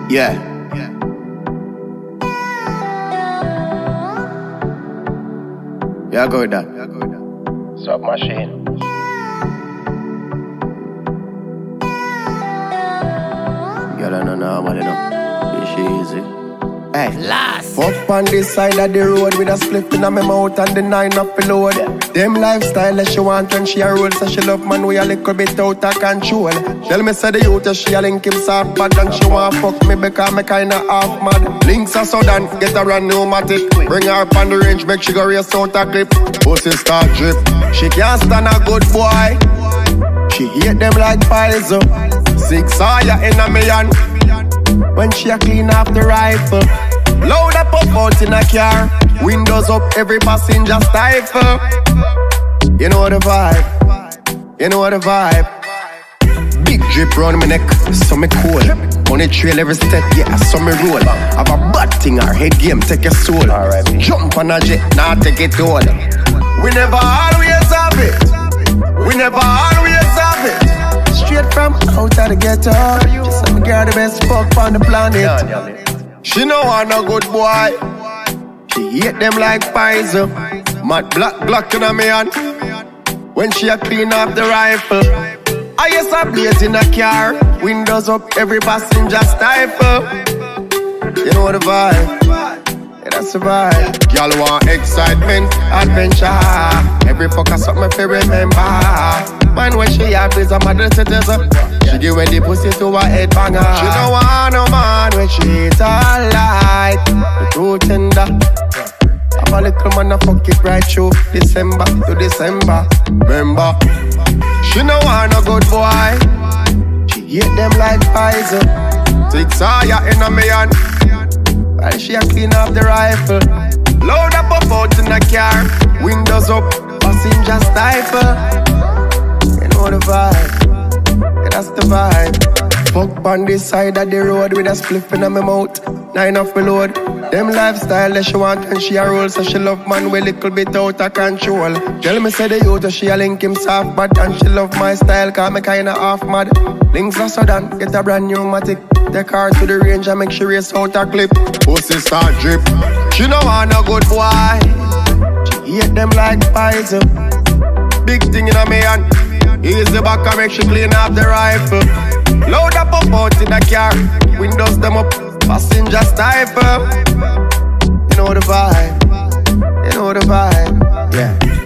Yeah. Yeah, go with that. Submachine. Girl, I know normal, you know. She easy. Hey, last. Fuck on this side of the road with a split in my mouth and the 9 up below. Them lifestyle that she want when she a roll, so she love man we a little bit out of control. Tell me say the youth that she a link him soft bad and she want fuck me because me kinda half mad. Links are sudden, get her a pneumatic. Bring her up on the range, make she go race out a clip. Pussy start drip, she can't stand a good boy. She hate them like poison. 6 fire in a million. When she a clean off the rifle, load up out in a car, windows up, every passenger stifle. You know the vibe, you know the vibe. Big drip round my neck, so me cool. On the trail every step, yeah, so me roll. Have a bad thing, our head game, take your soul. Alright, jump on a jet, now take it all. We never always have it, we never always have it. Straight from out of the ghetto, just some girl the best fuck on the planet. She know I'm a good boy. She hate them like poison. Mad black Glock in a me hand. When she a clean up the rifle, I used to blaze in a car, windows up, every passenger stifle. You know the vibe, yeah, that's the vibe. Y'all want excitement, adventure. Every fucker something to remember. Man when she have is a mother citizen. She give away the pussy to a head banger. She don't want no man when she is alright. The too tender. Have a little man a fuck it right through December to December. Remember, she don't want no good boy. She hate them like poison. 6 fire in a million. While she a clean up the rifle, load up out in a car, windows up, passenger stifle. You know the vibe, yeah, that's the vibe. Fuck on this side of the road with a spliff in my mouth, 9 off my load. Them lifestyle that she want when she a roll, so she love man with little bit out of control. Tell me say the youth that she a link him soft bad and she love my style cause me kinda half mad. Links are sudden, get a brand new matic. Take her to the range and make she race out a clip. Pussy start drip, she know I'm a good boy. She hate them like poison. Big thing in a me hand. Easy back and make she clean up the rifle. Load up out in the car, windows them up, passenger stifle. You know the vibe, you know the vibe, yeah.